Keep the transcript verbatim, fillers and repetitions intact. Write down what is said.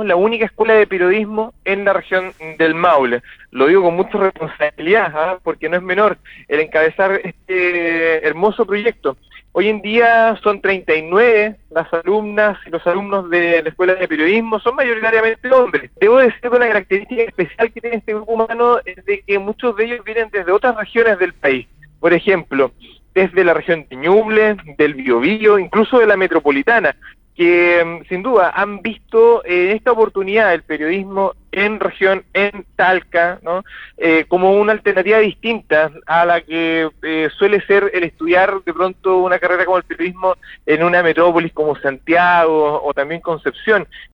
somos la única escuela de periodismo en la región del Maule. Lo digo con mucha responsabilidad, ¿eh? Porque no es menor el encabezar este hermoso proyecto. Hoy en día son treinta y nueve las alumnas y los alumnos de la Escuela de Periodismo, son mayoritariamente hombres. Debo decir que una característica especial que tiene este grupo humano es de que muchos de ellos vienen desde otras regiones del país. Por ejemplo, desde la región de Ñuble, del Biobío, incluso de la metropolitana, que sin duda han visto en eh, esta oportunidad el periodismo en región, en Talca, ¿no? Eh, como una alternativa distinta a la que eh, suele ser el estudiar de pronto una carrera como el periodismo en una metrópolis como Santiago o también Concepción.